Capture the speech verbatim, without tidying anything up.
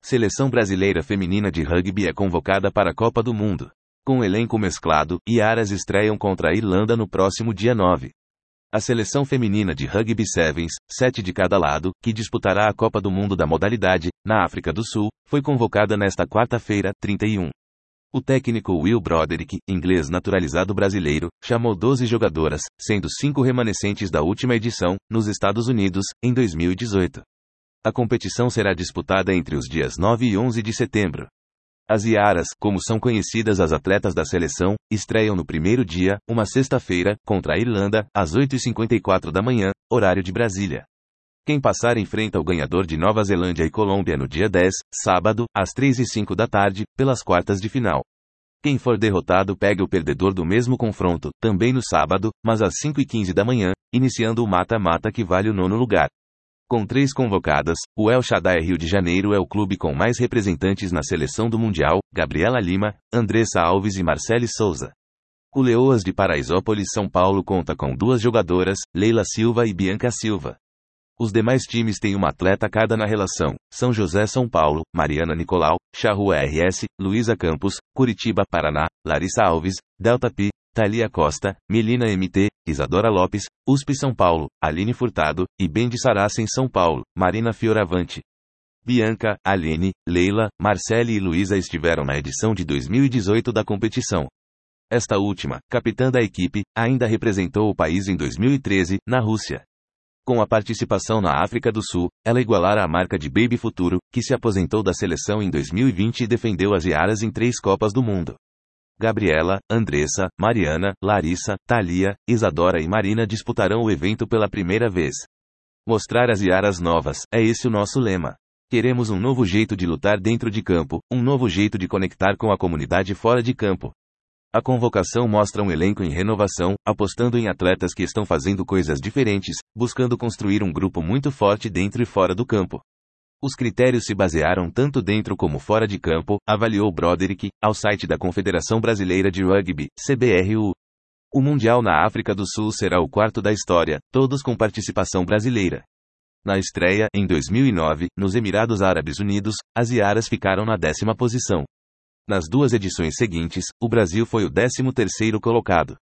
Seleção brasileira feminina de rugby é convocada para a Copa do Mundo. Com o elenco mesclado, Iaras estreiam contra a Irlanda no próximo dia nove. A seleção feminina de rugby sevens, sete de cada lado, que disputará a Copa do Mundo da modalidade, na África do Sul, foi convocada nesta quarta-feira, trinta e um. O técnico Will Broderick, inglês naturalizado brasileiro, chamou doze jogadoras, sendo cinco remanescentes da última edição, nos Estados Unidos, em dois mil e dezoito. A competição será disputada entre os dias nove e onze de setembro. As Iaras, como são conhecidas as atletas da seleção, estreiam no primeiro dia, uma sexta-feira, contra a Irlanda, às oito e cinquenta e quatro da manhã, horário de Brasília. Quem passar enfrenta o ganhador de Nova Zelândia e Colômbia no dia dez, sábado, às três e cinco da tarde, pelas quartas de final. Quem for derrotado pega o perdedor do mesmo confronto, também no sábado, mas às cinco e quinze da manhã, iniciando o mata-mata que vale o nono lugar. Com três convocadas, o El Shaddai Rio de Janeiro é o clube com mais representantes na seleção do Mundial, Gabriela Lima, Andressa Alves e Marcele Souza. O Leoas de Paraisópolis São Paulo conta com duas jogadoras, Leila Silva e Bianca Silva. Os demais times têm uma atleta cada na relação: São José São Paulo, Mariana Nicolau, Charrua R S, Luísa Campos, Curitiba Paraná, Larissa Alves, Delta Pi, Thalia Costa, Melina M T, Isadora Lopes, U S P São Paulo, Aline Furtado, e Bendi Saracen São Paulo, Marina Fioravante. Bianca, Aline, Leila, Marcele e Luísa estiveram na edição de dois mil e dezoito da competição. Esta última, capitã da equipe, ainda representou o país em dois mil e treze, na Rússia. Com a participação na África do Sul, ela igualara a marca de Baby Futuro, que se aposentou da seleção em dois mil e vinte e defendeu as Iaras em três Copas do Mundo. Gabriela, Andressa, Mariana, Larissa, Thalia, Isadora e Marina disputarão o evento pela primeira vez. Mostrar as Iaras novas, é esse o nosso lema. Queremos um novo jeito de lutar dentro de campo, um novo jeito de conectar com a comunidade fora de campo. A convocação mostra um elenco em renovação, apostando em atletas que estão fazendo coisas diferentes, buscando construir um grupo muito forte dentro e fora do campo. Os critérios se basearam tanto dentro como fora de campo, avaliou Broderick, ao site da Confederação Brasileira de Rugby, C B R U. O Mundial na África do Sul será o quarto da história, todos com participação brasileira. Na estreia, em dois mil e nove, nos Emirados Árabes Unidos, as Iaras ficaram na décima posição. Nas duas edições seguintes, o Brasil foi o décimo terceiro colocado.